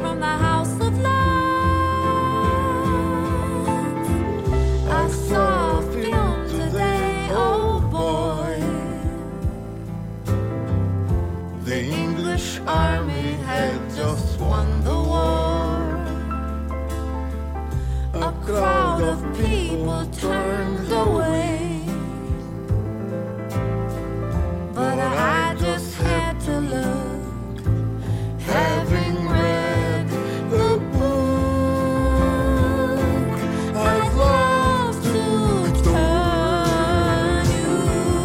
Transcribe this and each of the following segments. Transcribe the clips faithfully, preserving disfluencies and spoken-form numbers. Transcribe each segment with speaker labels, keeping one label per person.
Speaker 1: from the House of Lords. I saw a film today, oh boy. The English army had just won the war. A crowd of people turned away, but I just had to look, having read the book. I'd love to turn you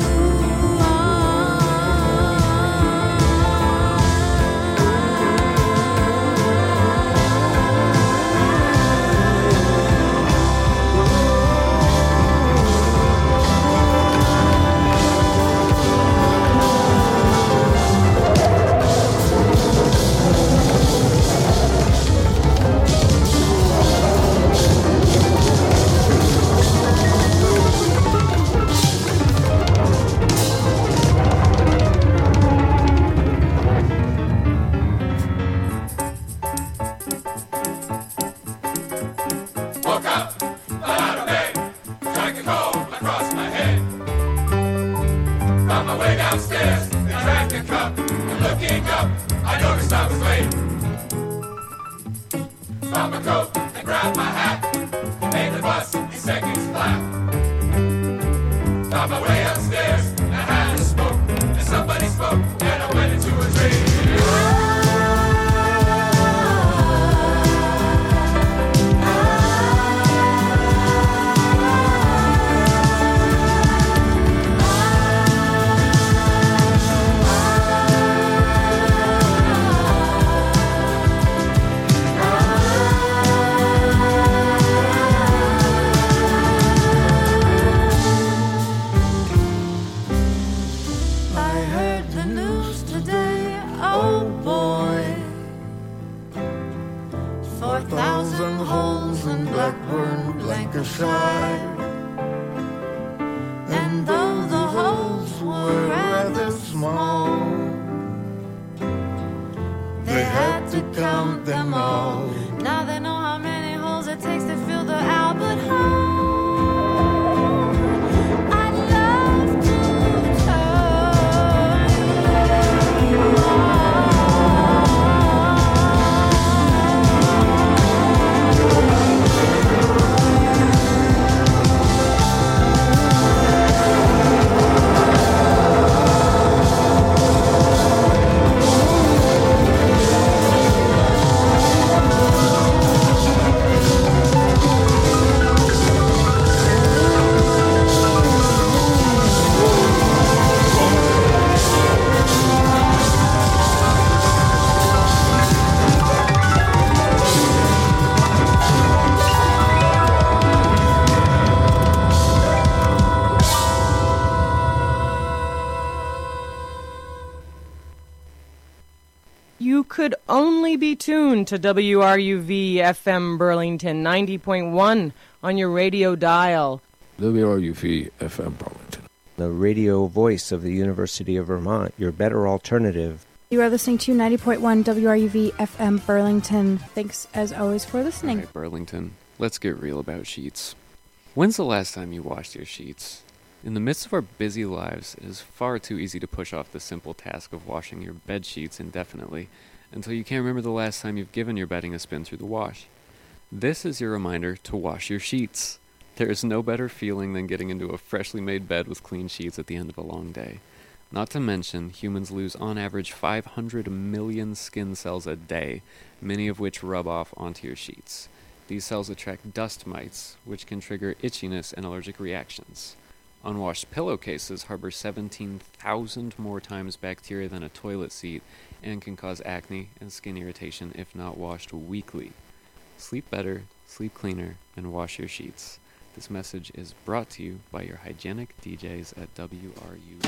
Speaker 2: could only be tuned to W R U V F M Burlington ninety point one on your radio dial.
Speaker 3: W R U V F M Burlington,
Speaker 4: the radio voice of the University of Vermont, your better alternative.
Speaker 5: You are listening to ninety point one W R U V F M Burlington. Thanks, as always, for listening.
Speaker 6: All right, Burlington, let's get real about sheets. When's the last time you washed your sheets? In the midst of our busy lives, it is far too easy to push off the simple task of washing your bed sheets indefinitely until you can't remember the last time you've given your bedding a spin through the wash. This is your reminder to wash your sheets. There is no better feeling than getting into a freshly made bed with clean sheets at the end of a long day. Not to mention, humans lose on average five hundred million skin cells a day, many of which rub off onto your sheets. These cells attract dust mites, which can trigger itchiness and allergic reactions. Unwashed pillowcases harbor seventeen thousand more times bacteria than a toilet seat and can cause acne and skin irritation if not washed weekly. Sleep better, sleep cleaner, and wash your sheets. This message is brought to you by your hygienic D Js at W R U.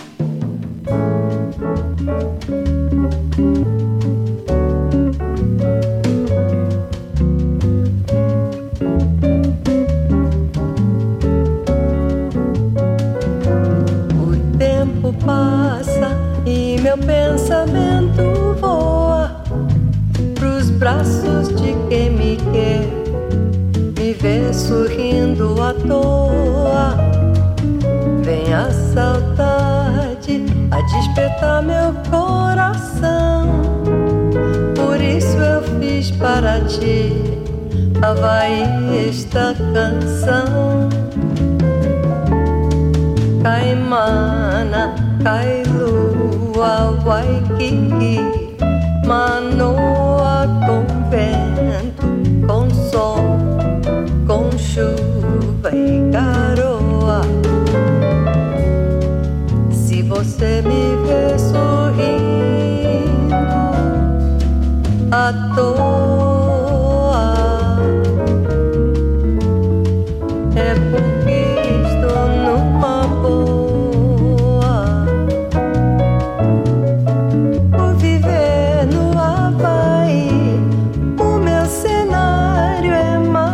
Speaker 7: O tempo passa e meu pensamento voa pros braços braços de quem me quer, me vê sorrindo à toa. Vem a saudade a despertar meu coração. Por isso eu fiz para ti, Havaí, esta canção. Caimana, Kailua, Waikiki, Manoa, com vento, com sol, com chuva e garoa. Se você me vê sorrindo à toa, é porque estou numa boa. Por viver no Havaí, o meu cenário é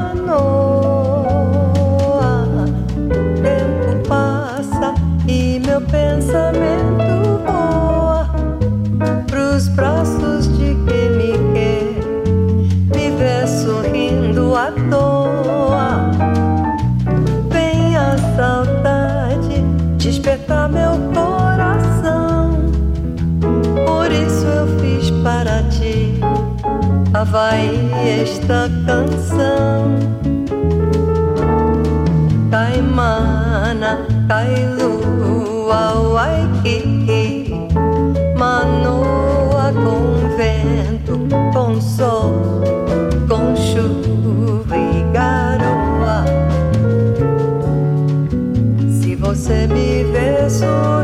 Speaker 7: Manoa. O tempo passa e meu pensamento voa pros braços de quem me quer, me vê sorrindo à toa. Vem a saudade despertar meu coração. Por isso eu fiz para ti, Havaí, esta canção. Caimana, Kailua, Waikiki, Manoa, com vento, com sol, com chuva e garoa. Se você me vê sorrindo